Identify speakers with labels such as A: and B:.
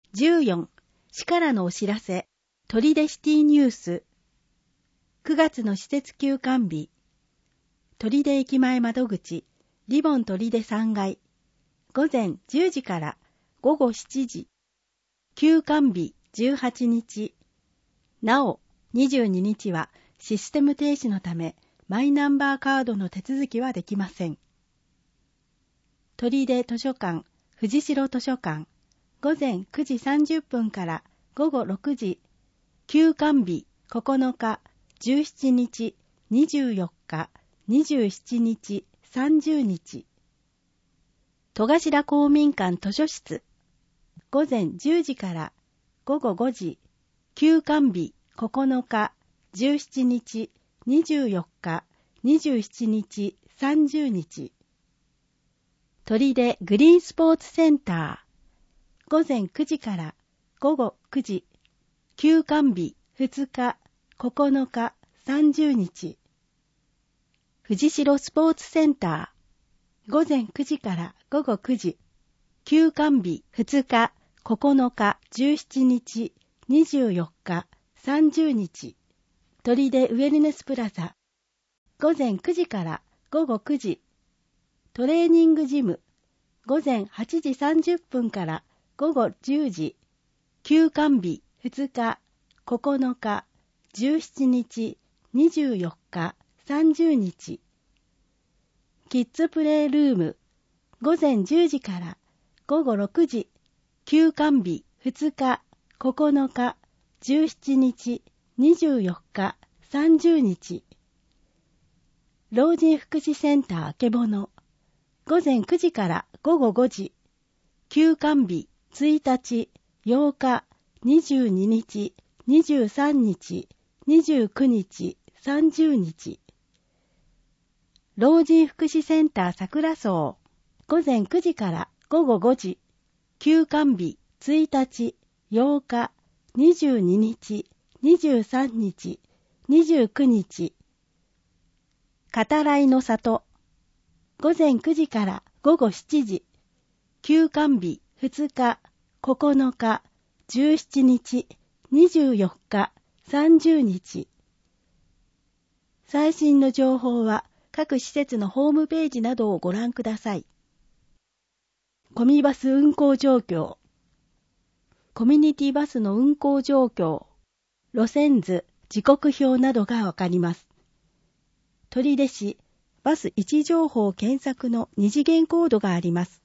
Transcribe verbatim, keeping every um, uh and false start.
A: じゅうよん、市からのお知らせ、取手シティニュース。くがつの施設休館日。取手駅前窓口、リボン取手さんがい。午前じゅうじから午後しちじ。休館日じゅうはちにち。なお、にじゅうににちはシステム停止のため、マイナンバーカードの手続きはできません。取手図書館、藤代図書館。午前くじさんじゅっぷんから午後ろくじ、休館日ここのか、じゅうしちにち、にじゅうよっか、にじゅうしちにち、さんじゅうにち。戸頭公民館図書室。午前じゅうじから午後ごじ、休館日ここのか、じゅうしちにち、にじゅうよっか、にじゅうしちにち、さんじゅうにち。取手グリーンスポーツセンター。午前くじから午後くじ、休館日ふつか、ここのか、さんじゅうにち。藤代スポーツセンター。午前くじから午後くじ、休館日ふつか、ここのか、じゅうしちにち、にじゅうよっか、さんじゅうにち。取手ウェルネスプラザ。午前くじから午後くじ、トレーニングジム。午前はちじさんじゅっぷんから午後じゅうじ、休館日ふつか、ここのか、じゅうしちにち、にじゅうよっか、さんじゅうにち。キッズプレイルーム。午前じゅうじから午後ろくじ、休館日ふつか、ここのか、じゅうしちにち、にじゅうよっか、さんじゅうにち。老人福祉センターあけぼの。午前くじから午後ごじ、休館日ついたち、ようか、にじゅうににち、にじゅうさんにち、にじゅうくにち、さんじゅうにち。老人福祉センター桜荘。午前くじから午後ごじ、休館日ついたち、ようか、にじゅうににち、にじゅうさんにち、にじゅうくにち。語らいの里。午前くじから午後しちじ、休館日ふつか、ここのか、じゅうしちにち、にじゅうよっか、さんじゅうにち。最新の情報は各施設のホームページなどをご覧ください。コミバス運行状況。コミュニティバスの運行状況、路線図、時刻表などがわかります。取手市バス位置情報検索の二次元コードがあります。